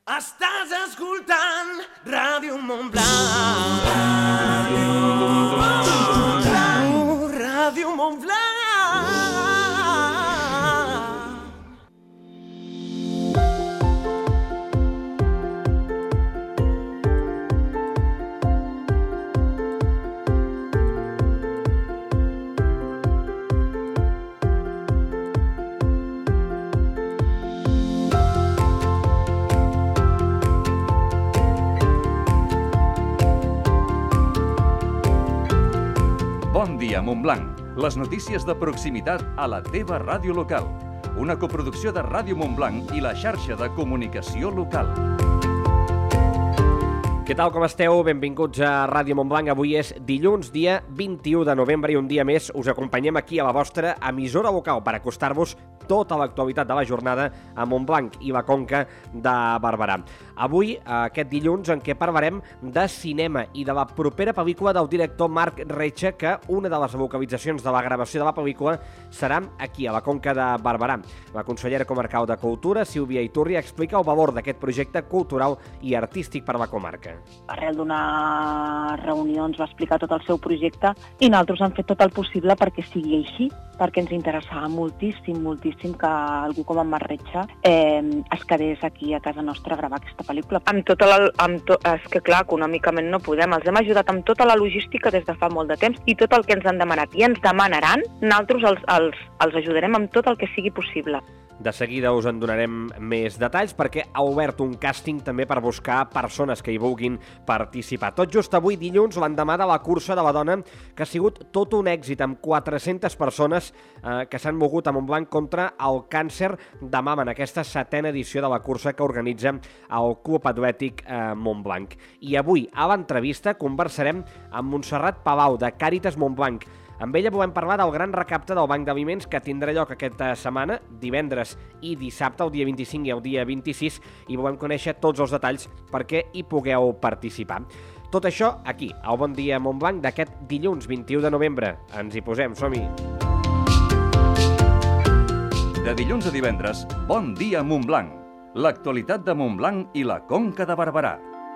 Estàs escoltant Ràdio Montblanc. Ràdio Montblanc. Bon dia, Montblanc. Les notícies de proximitat a la teva ràdio local. Una coproducció de Ràdio Montblanc i la xarxa de comunicació local. Què tal, com esteu? Benvinguts a Ràdio Montblanc. Avui és dilluns, dia 21 de novembre, i un dia més us acompanyem aquí a la vostra emissora local per acostar-vos tota l'actualitat de la jornada a Montblanc i la Conca de Barberà. Avui, aquest dilluns, en què parlarem de cinema i de la propera pel·lícula del director Marc Retxa, que una de les localitzacions de la gravació de la pel·lícula serà aquí, a la Conca de Barberà. La consellera comarcal de Cultura, Sílvia Iturria, explica el valor d'aquest projecte cultural i artístic per a la comarca. Arrel d'una reunió ens va explicar tot el seu projecte i nosaltres hem fet tot el possible perquè sigui així, perquè ens interessava moltíssim que algú com en Marc Retxa es quedés aquí a casa nostra a gravar aquesta pel·lícula. És que clar, econòmicament no podem. Els hem ajudat amb tota la logística des de fa molt de temps i tot el que ens han demanat i ens demanaran, nosaltres els ajudarem amb tot el que sigui possible. De seguida us en donarem més detalls perquè ha obert un càsting també per buscar persones que hi vulguin participar. Tot just avui, dilluns, l'endemà de la cursa de la dona, que ha sigut tot un èxit amb 400 persones que s'han mogut a Montblanc contra el càncer de mama en aquesta 7a edició de la cursa que organitza el Club Atlètic Montblanc. I avui, a l'entrevista, conversarem amb Montserrat Palau, de Càritas Montblanc. Amb ella volem parlar del gran recapte del Banc d'Aliments que tindrà lloc aquesta setmana, divendres i dissabte, el dia 25 i el dia 26, i volem conèixer tots els detalls perquè hi pugueu participar. Tot això aquí, al Bon Dia Montblanc d'aquest dilluns 21 de novembre. Ens hi posem, som-hi! De dilluns a divendres, Bon Dia Montblanc. L'actualitat de Montblanc i la Conca de Barberà.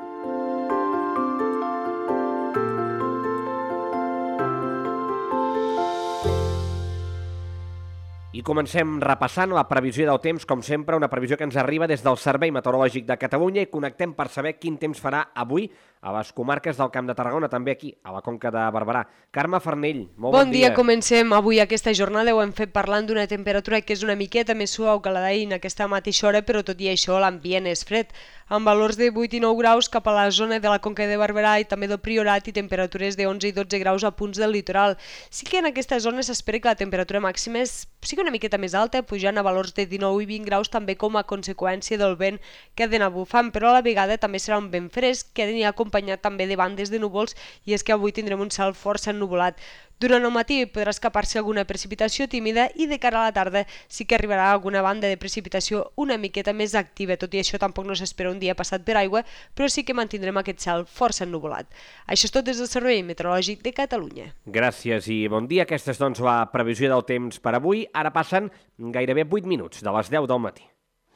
I comencem repassant la previsió del temps, com sempre, una previsió que ens arriba des del Servei Meteorològic de Catalunya, i connectem per saber quin temps farà avui a les comarques del Camp de Tarragona, també aquí, a la Conca de Barberà. Carme Farnell, molt bon dia. Comencem avui aquesta jornada, ho hem fet parlant d'una temperatura que és una miqueta més suau que la d'ahir en aquesta mateixa hora, però tot i això l'ambient és fred, amb valors de 8 i 9 graus cap a la zona de la Conca de Barberà i també del Priorat, i temperatures de 11 i 12 graus a punts del litoral. Sí que en aquesta zona s'espera que la temperatura màxima sigui una miqueta més alta, pujant a valors de 19 i 20 graus també com a conseqüència del vent que ha d'anar bufant, però a la vegada també serà un vent fresc que ha d'anar acompanyat també de bandes de núvols, i és que avui tindrem un cel força ennuvolat. Durant el matí podrà escapar-se alguna precipitació tímida i de cara a la tarda sí que arribarà alguna banda de precipitació una miqueta més activa. Tot i això tampoc no s'espera un dia passat per aigua, però sí que mantindrem aquest cel força ennuvolat. Això és tot des del Servei Meteorològic de Catalunya. Gràcies i bon dia. Aquesta és doncs la previsió del temps per avui. Ara passen gairebé 8 minuts de les 10 del matí.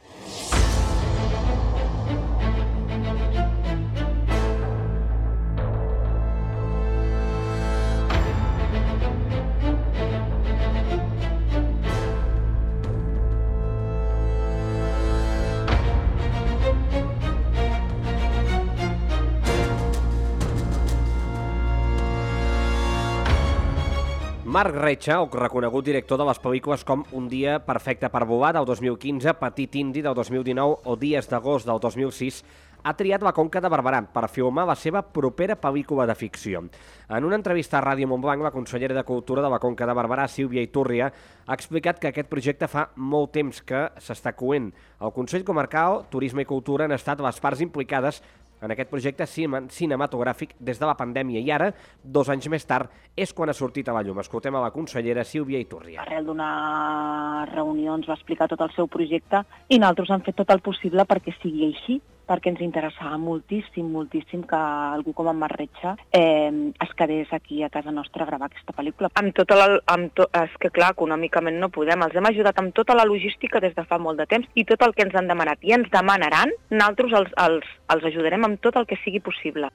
Marc Retxa, el reconegut director de les pel·lícules com Un dia perfecte per volar del 2015, Petit Indi del 2019 o Dies d'agost del 2006, ha triat la Conca de Barberà per filmar la seva propera pel·lícula de ficció. En una entrevista a Ràdio Montblanc, la consellera de Cultura de la Conca de Barberà, Sílvia Iturria, ha explicat que aquest projecte fa molt temps que s'està coent. El Consell Comarcal, Turisme i Cultura han estat les parts implicades en aquest projecte cinematogràfic des de la pandèmia, i ara, 2 anys més tard, és quan ha sortit a la llum. Escoltem a la consellera Sílvia Iturria. Arrel d'una reunió ens va explicar tot el seu projecte i nosaltres hem fet tot el possible perquè sigui així, perquè ens interessava moltíssim que algú com en Marretxa es quedés aquí a casa nostra a gravar aquesta pel·lícula. És que clar, econòmicament no podem. Els hem ajudat amb tota la logística des de fa molt de temps i tot el que ens han demanat i ens demanaran, nosaltres els ajudarem amb tot el que sigui possible.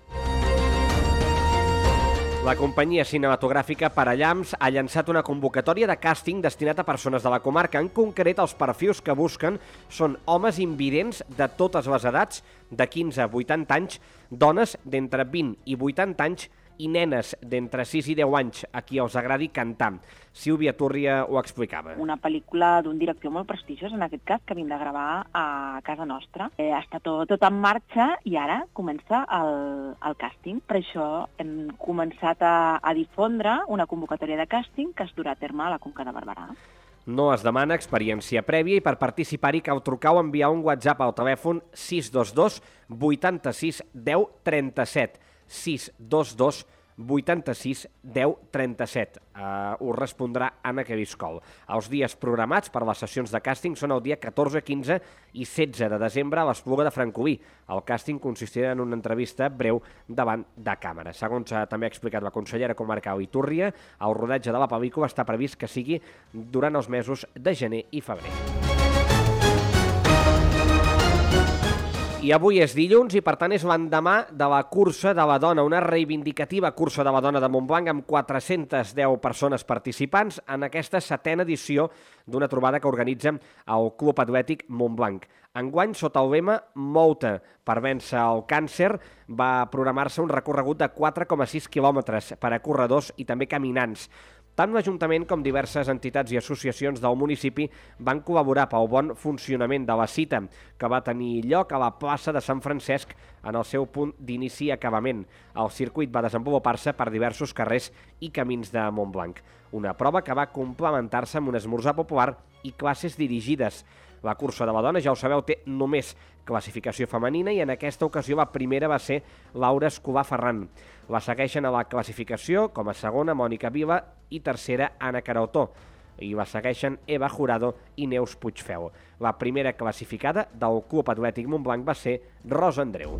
La companyia cinematogràfica Parallams ha llançat una convocatòria de càsting destinat a persones de la comarca. En concret, els perfils que busquen són homes invidents de totes les edats, de 15 a 80 anys, dones d'entre 20 i 80 anys i nenes d'entre 6 i 10 anys a qui els agradi cantar. Sílvia Túrria ho explicava. Una pel·lícula d'un director molt prestigiós, en aquest cas, que vim de gravar a casa nostra. Està tot en marxa i ara comença el càsting. Per això hem començat a difondre una convocatòria de càsting que es durà a terme a la Conca de Barberà. No es demana experiència prèvia i per participar-hi cal trucar o enviar un WhatsApp al telèfon 622 86 10 37. 622 86 10 37. Us respondrà Anna Queviscol. Els dies programats per les sessions de càsting són el dia 14, 15 i 16 de desembre a l'Espluga de Francolí. El càsting consistirà en una entrevista breu davant de càmera. Segons també ha explicat la consellera comarcal i Túrria, el rodatge de la pel·lícula està previst que sigui durant els mesos de gener i febrer. I avui és dilluns i, per tant, és l'endemà de la Cursa de la Dona, una reivindicativa Cursa de la Dona de Montblanc amb 410 persones participants en aquesta 7a edició d'una trobada que organitza el Club Atlètic Montblanc. Enguany, sota el lema Mou-te per vèncer el càncer, va programar-se un recorregut de 4,6 quilòmetres per a corredors i també caminants. Tant l'Ajuntament com diverses entitats i associacions del municipi van col·laborar pel bon funcionament de la cita, que va tenir lloc a la plaça de Sant Francesc en el seu punt d'inici i acabament. El circuit va desenvolupar-se per diversos carrers i camins de Montblanc. Una prova que va complementar-se amb un esmorzar popular i classes dirigides. La cursa de la dona, ja ho sabeu, té només classificació femenina i en aquesta ocasió la primera va ser Laura Escobar Ferran. La segueixen a la classificació com a segona Mònica Vila i tercera Anna Carautó. I la segueixen Eva Jurado i Neus Puigfeu. La primera classificada del Club Atlètic Montblanc va ser Rosa Andreu.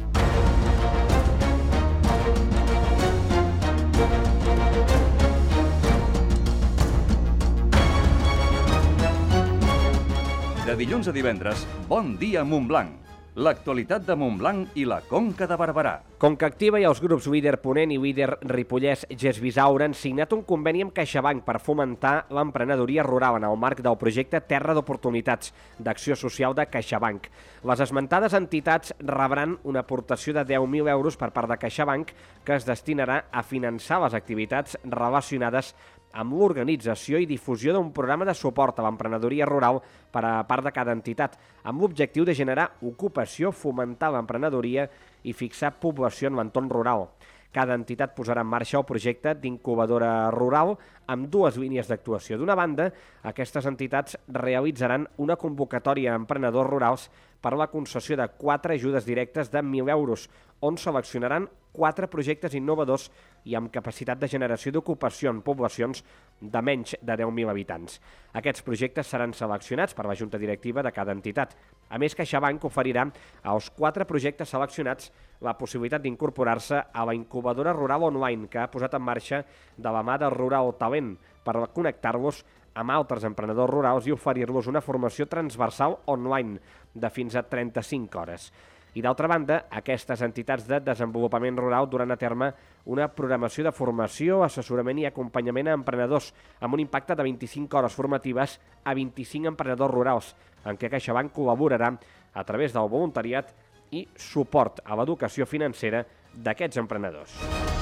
De dilluns a divendres, Bon dia Montblanc. L'actualitat de Montblanc i la Conca de Barberà. Conca Activa i els grups Líder Ponent i Líder Ripollès Gesbisaure han signat un conveni amb CaixaBank per fomentar l'emprenedoria rural en el marc del projecte Terra d'Oportunitats d'Acció Social de CaixaBank. Les esmentades entitats rebran una aportació de 10.000 euros per part de CaixaBank que es destinarà a finançar les activitats relacionades amb l'organització i difusió d'un programa de suport a l'emprenedoria rural per a part de cada entitat, amb l'objectiu de generar ocupació, fomentar l'emprenedoria i fixar població en l'entorn rural. Cada entitat posarà en marxa el projecte d'incubadora rural amb dues línies d'actuació. D'una banda, aquestes entitats realitzaran una convocatòria a emprenedors rurals per la concessió de 4 ajudes directes de 1.000 euros, on seleccionaran 4 projectes innovadors i amb capacitat de generació d'ocupació en poblacions de menys de 10.000 habitants. Aquests projectes seran seleccionats per la Junta Directiva de cada entitat. A més, CaixaBank oferirà als 4 projectes seleccionats la possibilitat d'incorporar-se a la incubadora rural online que ha posat en marxa de la mà del Rural Talent per connectar-los amb altres emprenedors rurals i oferir-los una formació transversal online de fins a 35 hores. I d'altra banda, aquestes entitats de desenvolupament rural duran a terme una programació de formació, assessorament i acompanyament a emprenedors amb un impacte de 25 hores formatives a 25 emprenedors rurals, en què CaixaBank col·laborarà a través del voluntariat i suport a l'educació financera d'aquests emprenedors.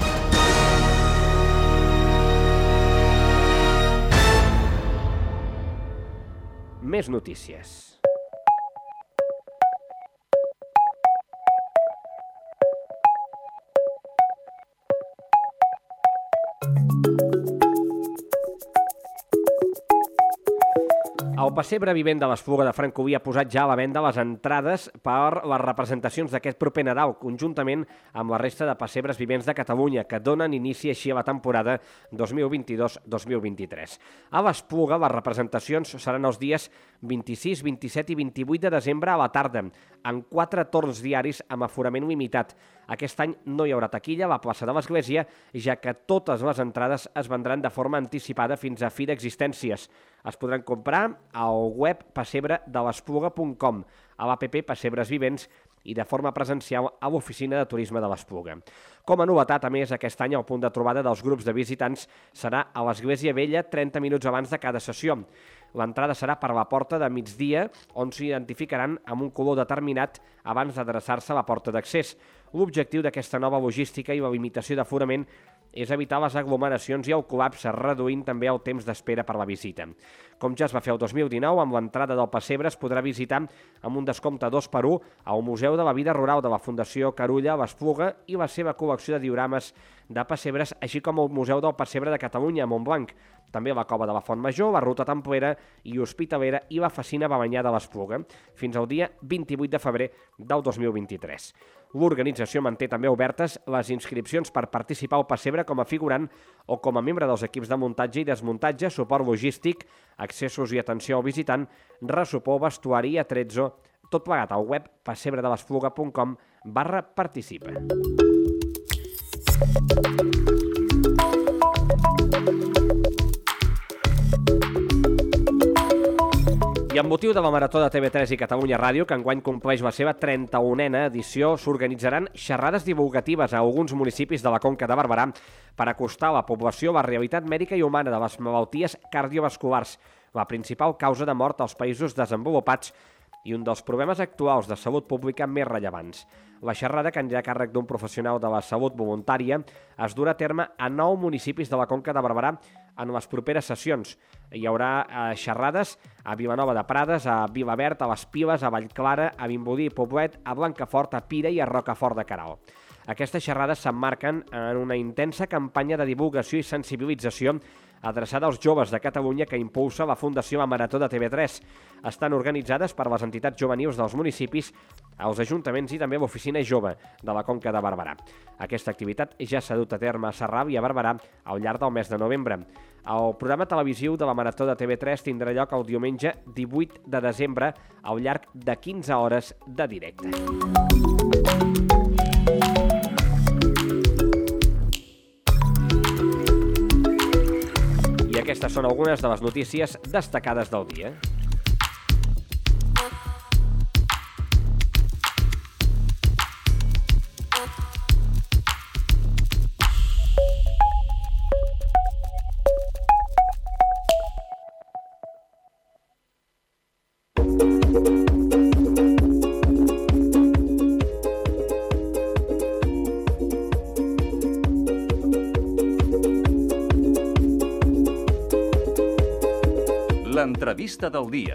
Més notícies. El El Pessebre Vivent de l'Espluga de Francolí ha posat ja a la venda les entrades per les representacions d'aquest proper Nadal, conjuntament amb la resta de pessebres vivents de Catalunya, que donen inici així a la temporada 2022-2023. A l'Espluga, les representacions seran els dies 26, 27 i 28 de desembre a la tarda, en 4 torns diaris amb aforament limitat. Aquest any no hi haurà taquilla a la plaça de l'Església, ja que totes les entrades es vendran de forma anticipada fins a fi d'existències. Es podran comprar al web pessebredelespluga.com, a l'APP Pessebres Vivents i de forma presencial a l'oficina de turisme de l'Espluga. Com a novetat, a més, aquest any el punt de trobada dels grups de visitants serà a l'Església Vella 30 minuts abans de cada sessió. L'entrada serà per la porta de migdia, on s'identificaran amb un color determinat abans d'adreçar-se a la porta d'accés. L'objectiu d'aquesta nova logística i la limitació d'aforament és evitar les aglomeracions i el col·lapse, reduint també el temps d'espera per la visita. Com ja es va fer el 2019, amb l'entrada del pessebre es podrà visitar amb un descompte 2x1 al Museu de la Vida Rural de la Fundació Carulla a l'Espluga i la seva col·lecció de diorames de pessebres, així com el Museu del Pessebre de Catalunya a Montblanc, també la Cova de la Font Major, la Ruta Templera i Hospitalera i la Facina Balenyà de l'Espluga, fins al dia 28 de febrer del 2023. L'organització manté també obertes les inscripcions per participar al pessebre com a figurant o com a membre dels equips de muntatge i desmuntatge, suport logístic, accessos i atenció al visitant, ressopor, vestuari i atrezzo, tot plegat al web pessebredelespluga.com/participa. I amb motiu de la Marató de TV3 i Catalunya Ràdio, que enguany compleix la seva 31a edició, s'organitzaran xerrades divulgatives a alguns municipis de la Conca de Barberà per acostar a la població la realitat mèdica i humana de les malalties cardiovasculars, la principal causa de mort als països desenvolupats i un dels problemes actuals de salut pública més rellevants. La xerrada, que anirà a càrrec d'un professional de la salut voluntària, es durà a terme a 9 municipis de la Conca de Barberà en les properes sessions. Hi haurà xerrades a Vilanova de Prades, a Vilaverd, a les Piles, a Vallclara, a Vimbodí, Poblet, a Blancafort, a Pira i a Rocafort de Queralt. Aquestes xerrades s'emmarquen en una intensa campanya de divulgació i sensibilització adreçada als joves de Catalunya que impulsa la Fundació La Marató de TV3. Estan organitzades per les entitats juvenils dels municipis, els ajuntaments i també l'Oficina Jove de la Conca de Barberà. Aquesta activitat ja s'ha dut a terme a Sarral i a Barberà al llarg del mes de novembre. El programa televisiu de la Marató de TV3 tindrà lloc el diumenge 18 de desembre al llarg de 15 hores de directe. I aquestes són algunes de les notícies destacades del dia. L'entrevista del dia.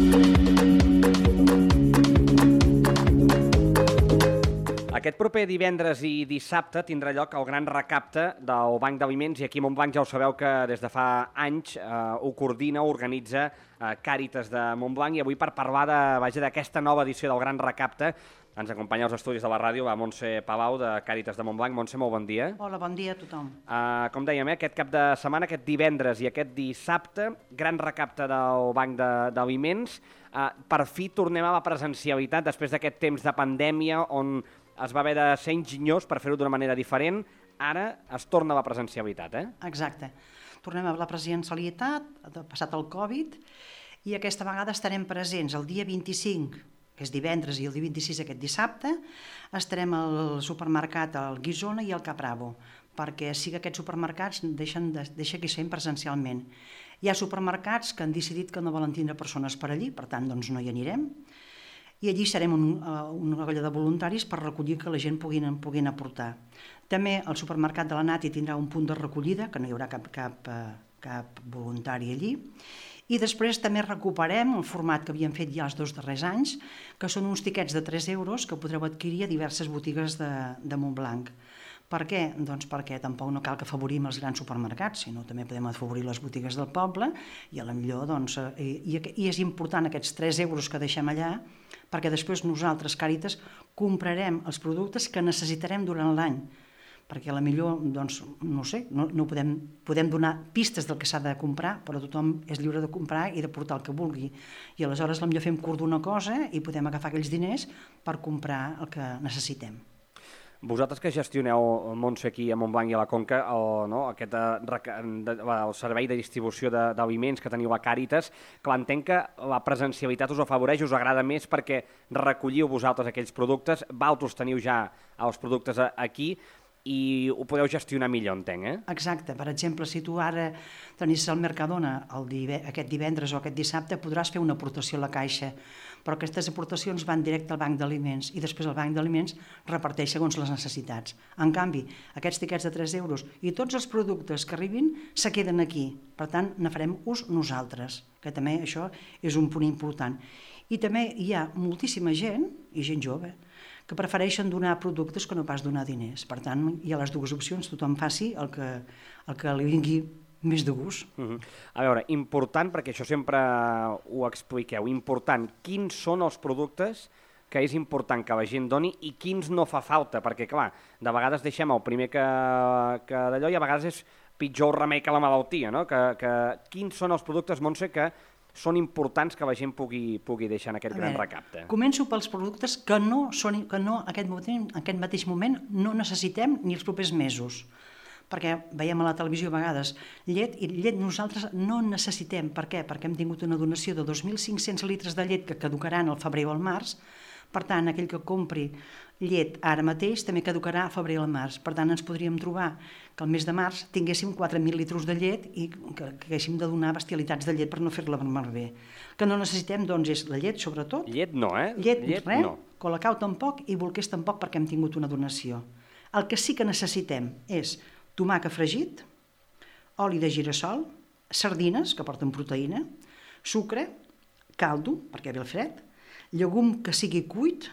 Aquest proper divendres i dissabte tindrà lloc el gran recapte del Banc d'Aliments i aquí a Montblanc ja ho sabeu que des de fa anys ho coordina, organitza Càritas de Montblanc i avui per parlar d'aquesta nova edició del gran recapte ens acompanya als estudis de la ràdio la Montse Palau de Càritas de Montblanc. Montse, molt bon dia. Hola, bon dia a tothom. Com dèiem, aquest cap de setmana, aquest divendres i aquest dissabte, gran recapte del Banc d'Aliments. Per fi tornem a la presencialitat després d'aquest temps de pandèmia on es va haver de ser enginyós per fer-ho d'una manera diferent. Ara es torna a la presencialitat, eh? Exacte. Tornem a la presencialitat, passat el Covid, i aquesta vegada estarem presents el dia 25, que és divendres, i el dia 26, aquest dissabte, estarem al supermercat al Guissona i al Capravo, perquè sí que aquests supermercats deixen que siguin presencialment. Hi ha supermercats que han decidit que no volen tindre persones per allí, per tant, doncs no hi anirem, i allí serem una colla de voluntaris per recollir que la gent puguin aportar. També el supermercat de la Nati tindrà un punt de recollida, que no hi haurà cap voluntari allí, i després també recuperem el format que havíem fet ja els 2 darrers anys, que són uns tiquets de 3 euros que podreu adquirir a diverses botigues de Montblanc. Per què? Doncs perquè tampoc no cal que afavorim els grans supermercats, sinó també podem afavorir les botigues del poble i a la millor, doncs, i és important aquests 3 euros que deixem allà, perquè després nosaltres, Càritas, comprarem els productes que necessitarem durant l'any, perquè a la millor, doncs, no sé, no podem donar pistes del que s'ha de comprar, però tothom és lliure de comprar i de portar el que vulgui. I aleshores potser fem curt d'una cosa i podem agafar aquells diners per comprar el que necessitem. Vosaltres que gestioneu, Montse, aquí a Montblanc i a la Conca, aquest el servei de distribució d'aliments que teniu a Càritas, clar, entenc que la presencialitat us afavoreix, us agrada més perquè recolliu vosaltres aquells productes, vosaltres teniu ja els productes aquí, i ho podeu gestionar millor, entenc, Exacte. Per exemple, si tu ara tenis al Mercadona aquest divendres o aquest dissabte, podràs fer una aportació a la caixa, però aquestes aportacions van directe al banc d'aliments i després el banc d'aliments reparteix segons les necessitats. En canvi, aquests tiquets de 3 euros i tots els productes que arribin se queden aquí. Per tant, ne farem ús nosaltres, que també això és un punt important. I també hi ha moltíssima gent, i gent jove, que prefereixen donar productes que no pas donar diners. Per tant, hi ha les dues opcions, tothom faci el que li vingui més de gust. A veure, important, perquè això sempre ho expliqueu, important, quins són els productes que és important que la gent doni i quins no fa falta, perquè clar, de vegades deixem el primer que d'allò i a vegades és pitjor el remei que la malaltia, no? Quins són els productes, Montse, que són importants que la gent pugui deixar en aquest gran recapte? Començo pels productes que no en aquest mateix moment no necessitem ni els propers mesos. Perquè veiem a la televisió a vegades llet, i llet nosaltres no necessitem. Per què? Perquè hem tingut una donació de 2.500 litres de llet que caducaran al febrer o al març. Per tant, aquell que compri llet ara mateix també caducarà a febrer o al març. Per tant, ens podríem trobar que el mes de març tinguéssim 4.000 litres de llet i que haguéssim de donar bestialitats de llet per no fer-la malbé. Que no necessitem, doncs, és la llet, sobretot. Llet no, Llet res, no. Colacau tampoc i bolquers tampoc perquè hem tingut una donació. El que sí que necessitem és tomàquet fregit, oli de girassol, sardines, que porten proteïna, sucre, caldo, perquè ve el fred, llegum que sigui cuit,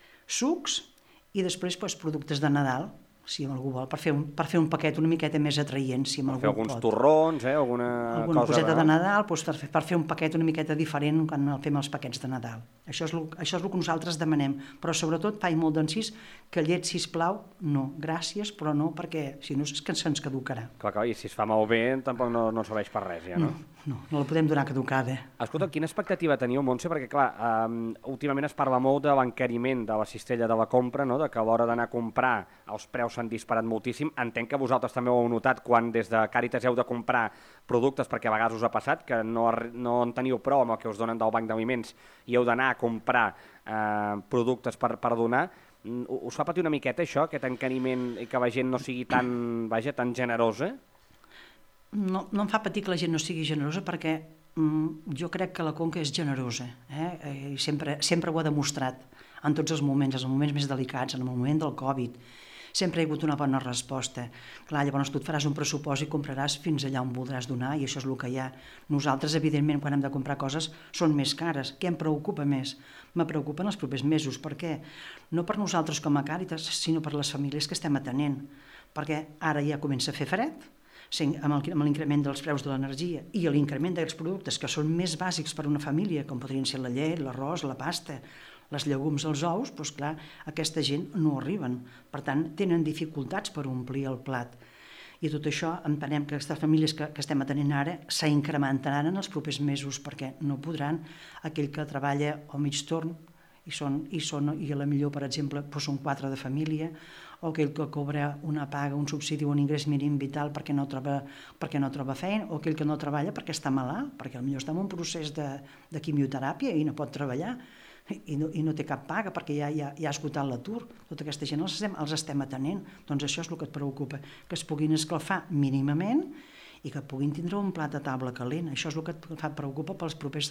sucs i després productes de Nadal, si algú vol, per fer un paquet una miqueta més atraient, si algú pot. Per fer alguns torrons, alguna coseta de Nadal, per fer un paquet una miqueta diferent quan fem els paquets de Nadal. Això és el que nosaltres demanem, però sobretot faig molt d'encís que llet, sisplau, no, gràcies, però no, perquè si no és que se'ns caducarà. Clar, i si es fa malbé tampoc no serveix per res, ja, no? No la podem donar caducada. Escolta, quina expectativa teniu, Montse? Perquè, clar, últimament es parla molt de l'encariment de la cistella de la compra, no? De que a l'hora d'anar a comprar els preus s'han disparat moltíssim. Entenc que vosaltres també ho heu notat quan des de Càritas heu de comprar productes, perquè a vegades us ha passat que no en teniu prou amb el que us donen del banc d'aliments i heu d'anar a comprar productes per donar. Us fa patir una miqueta això, aquest encariment, i que la gent no sigui tan generosa? No em fa patir que la gent no sigui generosa perquè jo crec que la Conca és generosa, i sempre ho ha demostrat en tots els moments més delicats, en el moment del Covid. Sempre hi ha hagut una bona resposta. Clar, llavors tu et faràs un pressupost i compraràs fins allà on voldràs donar i això és el que hi ha. Nosaltres, evidentment, quan hem de comprar coses, són més cares. Què em preocupa més? Me preocupen els propers mesos. Per què? No per nosaltres com a Càritas, sinó per les famílies que estem atenent. Perquè ara ja comença a fer fred, amb l'increment dels preus de l'energia i l'increment dels productes que són més bàsics per a una família, com podrien ser la llet, l'arròs, la pasta, les llegums, els ous, doncs clar, aquesta gent no arriben. Per tant, tenen dificultats per omplir el plat. I tot això entenem que aquestes famílies que estem atenent ara s'incrementaran en els propers mesos perquè no podran. Aquell que treballa al mig torn i a la millor, per exemple, són 4 de família, o aquell que cobra una paga, un subsidi o un ingrés mínim vital perquè no troba feina, o aquell que no treballa perquè està malalt, perquè potser està en un procés de quimioteràpia i no pot treballar i no té cap paga perquè ja ha esgotat l'atur. Tota aquesta gent els estem atenent. Doncs això és el que et preocupa, que es puguin escalfar mínimament i que puguin tindre un plat a taula calent. Això és el que et preocupa pels propers...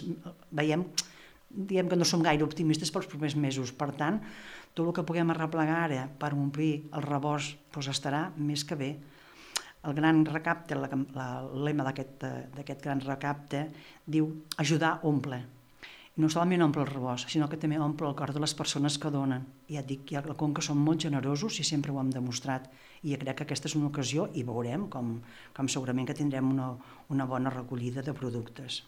Diem que no som gaire optimistes pels propers mesos. Per tant, tot el que puguem arreplegar ara per omplir el rebost estarà més que bé. El gran recapte, el lema d'aquest gran recapte, diu ajudar omple. I no solament omple el rebost, sinó que també omple el cor de les persones que donen. I ja et dic que a la Conca som molt generosos i sempre ho hem demostrat. I crec que aquesta és una ocasió i veurem com segurament que tindrem una bona recollida de productes.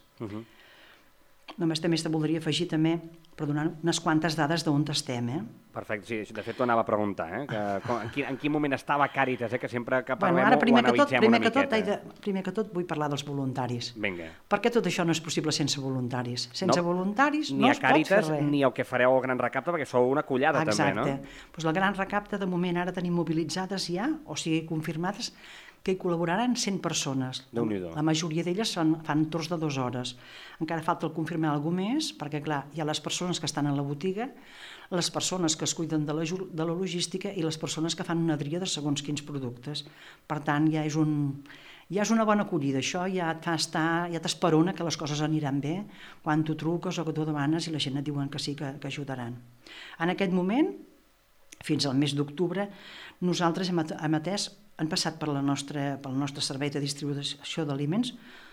Només també te voldria afegir també, per donar unes quantes dades d'on estem. Perfecte, sí, de fet t'ho anava a preguntar, en quin moment estava Càritas, que sempre que parlem Ara, ho analitzem una miqueta. Primer que tot vull parlar dels voluntaris. Vinga. Perquè tot això no és possible sense voluntaris. Sense voluntaris no es pot fer res. Ni a Càritas ni el que fareu al Gran Recapte, perquè sou una collada també, no? Exacte. Doncs el Gran Recapte, de moment, ara tenim mobilitzades ja, o sigui, confirmades, que hi col·laboraran 100 persones. La majoria d'elles fan torns de 2 hores. Encara falta el confirmar alguna més, perquè, clar, hi ha les persones que estan a la botiga, les persones que es cuiden de la logística i les persones que fan una tria de segons quins productes. Per tant, ja és una bona acollida. Això ja t'esperona que les coses aniran bé quan tu truques o que tu demanes i la gent et diuen que sí, que ajudaran. En aquest moment, fins al mes d'octubre, nosaltres hem atès, han passat pel nostre servei de distribució d'aliments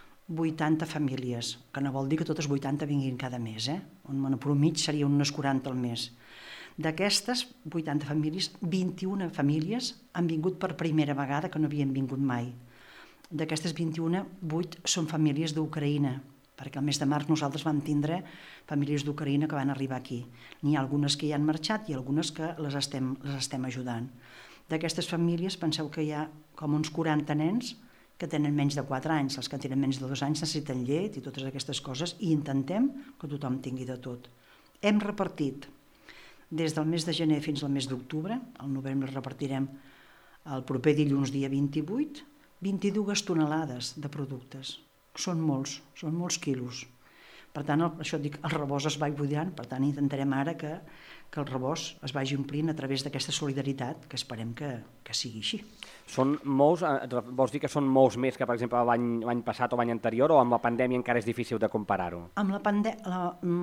80 famílies, que no vol dir que totes 80 vinguin cada mes, on per mig seria unes 40 al mes. D'aquestes 80 famílies, 21 famílies han vingut per primera vegada, que no havien vingut mai. D'aquestes 21, 8 són famílies d'Ucraïna, perquè el mes de març nosaltres vam tindre famílies d'Ucraïna que van arribar aquí. N'hi ha algunes que ja han marxat i algunes que les estem ajudant. D'aquestes famílies, penseu que hi ha com uns 40 nens que tenen menys de 4 anys. Els que tenen menys de 2 anys necessiten llet i totes aquestes coses i intentem que tothom tingui de tot. Hem repartit des del mes de gener fins al mes d'octubre, al novembre repartirem el proper dilluns dia 28, 22 tonelades de productes. Són molts quilos. Per tant, això dic, el rebost es va buidant, per tant intentarem ara que el rebost es vagi omplint a través d'aquesta solidaritat, que esperem que sigui així. Són molts, vols dir que són molts més que, per exemple, l'any passat o l'any anterior, o amb la pandèmia encara és difícil de comparar-ho? Amb la pandèmia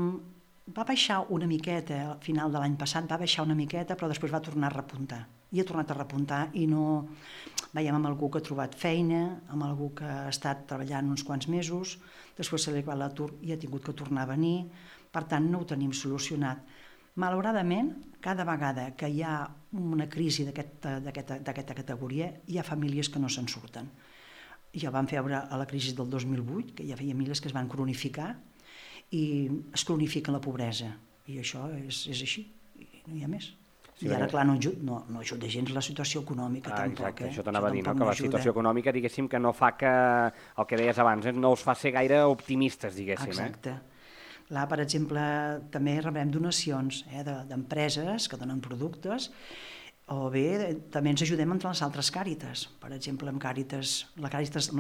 va baixar una miqueta, al final de l'any passat va baixar una miqueta, però després va tornar a repuntar. I ha tornat a repuntar i no... Veiem amb algú que ha trobat feina, amb algú que ha estat treballant uns quants mesos, després se li ha acabat l'atur i ha tingut que tornar a venir, per tant no ho tenim solucionat. Malauradament, cada vegada que hi ha una crisi d'aquesta categoria, hi ha famílies que no se'n surten. Ja ho vam veure a la crisi del 2008, que hi havia famílies que es van cronificar i es cronifica la pobresa. I això és així, no hi ha més. I ara, clar, no ajuda gens la situació econòmica, tampoc. Exacte, això t'anava a dir, que la situació econòmica, diguéssim, que no fa que, el que deies abans, no us fa ser gaire optimistes, diguéssim. Exacte. Clar, per exemple, també rebrem donacions d'empreses que donen productes, o bé també ens ajudem entre les altres Càritas. Per exemple, amb les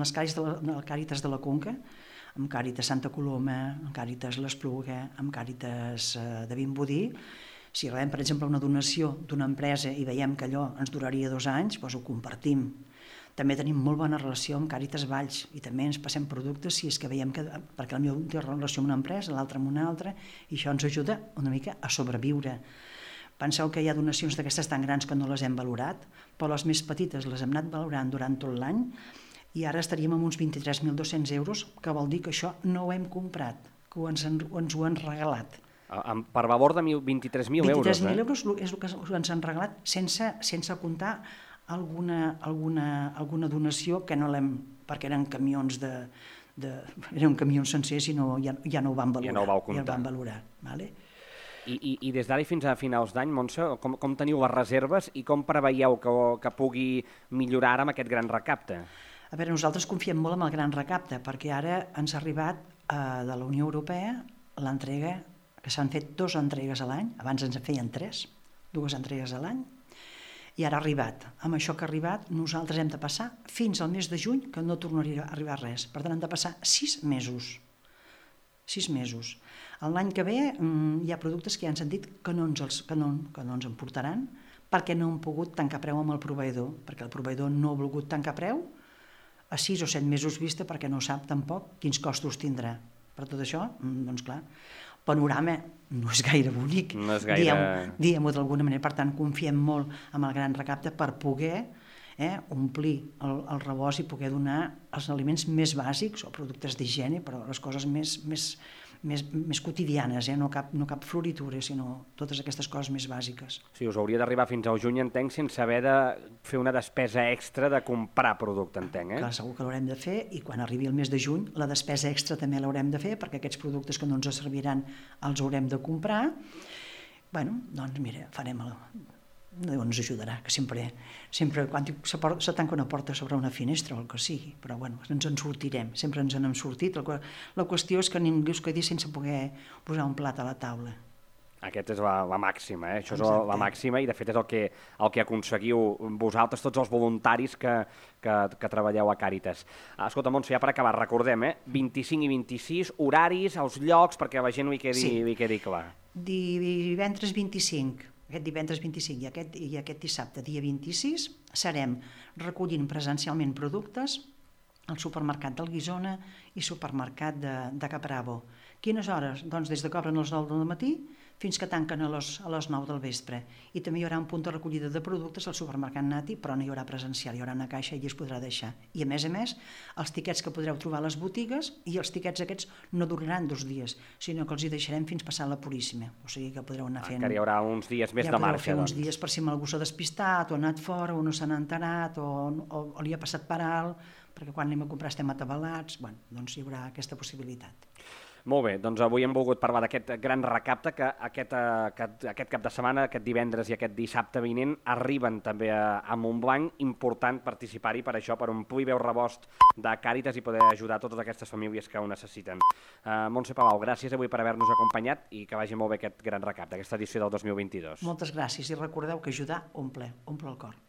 Càritas de la Conca, amb Càritas Santa Coloma, amb Càritas l'Espluga, amb Càritas de Vimbodí. Si rebem, per exemple, una donació d'una empresa i veiem que allò ens duraria 2 anys, doncs ho compartim. També tenim molt bona relació amb Càritas Valls i també ens passem productes si és que veiem que... perquè el meu té relació amb una empresa, l'altre amb una altra, i això ens ajuda una mica a sobreviure. Penseu que hi ha donacions d'aquestes tan grans que no les hem valorat, però les més petites les hem anat valorant durant tot l'any i ara estaríem amb uns 23.200 euros, que vol dir que això no ho hem comprat, que ens ho han regalat. Per valor de 23.000 euros. 23.000 euros és el que ens han regalat sense comptar alguna donació que no l'hem... perquè eren camions eren camions sencers i ja no ho van valorar. Ja no ho vau comptar. Ja ho van valorar. Vale? I des d'ara fins a finals d'any, Montse, com teniu les reserves i com preveieu que pugui millorar ara amb aquest gran recapte? A veure, nosaltres confiem molt en el gran recapte perquè ara ens ha arribat de la Unió Europea l'entrega, que s'han fet 2 entregues a l'any, abans ens en feien 3, 2 entregues a l'any, i ara ha arribat. Amb això que ha arribat, nosaltres hem de passar fins al mes de juny, que no tornaria a arribar res. Per tant, hem de passar 6 mesos. 6 mesos. L'any que ve hi ha productes que ja ens han dit que no ens en portaran perquè no han pogut tancar preu amb el proveïdor, perquè el proveïdor no ha volgut tancar preu a 6 o 7 mesos vista perquè no sap tampoc quins costos tindrà. Per tot això, doncs clar, panorama no és gaire bonic, no és gaire... diguem-ho d'alguna manera. Per tant, confiem molt en el gran recapte per poder omplir el rebost i poder donar els aliments més bàsics o productes d'higiene, però les coses més més quotidianes, no cap floritura, sinó totes aquestes coses més bàsiques. Sí, us hauria d'arribar fins al juny, entenc, sense haver de fer una despesa extra de comprar producte, entenc, Clar, segur que l'haurem de fer, i quan arribi el mes de juny la despesa extra també l'haurem de fer, perquè aquests productes que no ens serviran els haurem de comprar. Bueno, doncs mira, farem Déu ens ajudarà, que sempre quan se tanca una porta sobre una finestra o el que sigui, però bueno, ens en sortirem, sempre ens n'hem sortit. La qüestió és que ningú es quedi sense poder posar un plat a la taula. Aquesta és la màxima, això és la màxima, i de fet és el que aconseguiu vosaltres, tots els voluntaris que treballeu a Càritas. Escolta, Montse, ja per acabar, recordem, 25 i 26, horaris, els llocs, perquè la gent ho hi quedi clar. Divendres 25, aquest divendres 25 i aquest dissabte, dia 26, serem recollint presencialment productes al supermercat del Guissona i supermercat de Capravo. Quines hores? Doncs des de que obren les 9 del matí fins que tanquen a les 9 del vespre. I també hi haurà un punt de recollida de productes al supermercat Nati, però no hi haurà presencial, hi haurà una caixa i es podrà deixar. I a més, els tiquets que podreu trobar a les botigues, i els tiquets aquests no duraran 2 dies, sinó que els hi deixarem fins passar la Puríssima. O sigui que podreu anar fent... Encara hi haurà uns dies més de marxa, doncs. Uns dies per si algú s'ha despistat, o ha anat fora, o no s'ha enterat, o li ha passat per alt, perquè quan anem a comprar estem atabalats, doncs hi haurà aquesta possibilitat. Molt bé, doncs avui hem volgut parlar d'aquest gran recapte que aquest cap de setmana, aquest divendres i aquest dissabte vinent, arriben també a Montblanc. Important participar-hi per això, per omplir bé el rebost de Càritas i poder ajudar totes aquestes famílies que ho necessiten. Montse Palau, gràcies avui per haver-nos acompanyat i que vagi molt bé aquest gran recapte, aquesta edició del 2022. Moltes gràcies, i recordeu que ajudar omple el cor.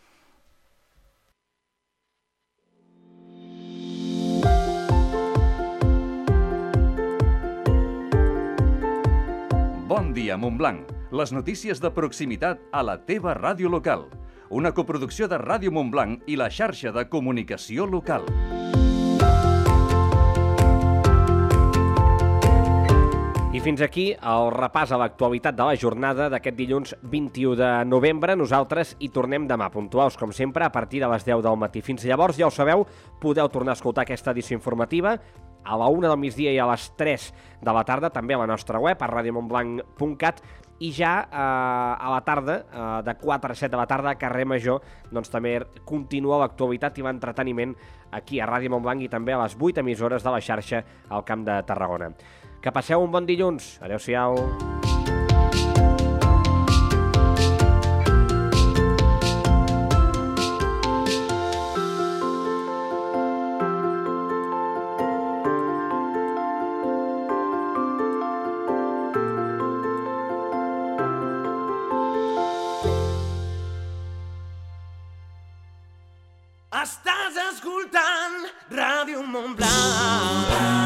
Bon dia, Montblanc. Les notícies de proximitat a la teva ràdio local. Una coproducció de Ràdio Montblanc i la xarxa de comunicació local. I fins aquí el repàs a l'actualitat de la jornada d'aquest dilluns 21 de novembre. Nosaltres hi tornem demà, puntuals com sempre, a partir de les 10 del matí. Fins llavors, ja ho sabeu, podeu tornar a escoltar aquesta edició informativa a la 1 del migdia i a les 3 de la tarda, també a la nostra web, a radiomontblanc.cat, i ja a la tarda, de 4 a 7 de la tarda, a Carrer Major, doncs també continua l'actualitat i l'entreteniment aquí a Ràdio Montblanc i també a les 8 emissores de la xarxa al Camp de Tarragona. Que passeu un bon dilluns. Adéu-siau. Estàs escoltant Ràdio Montblanc.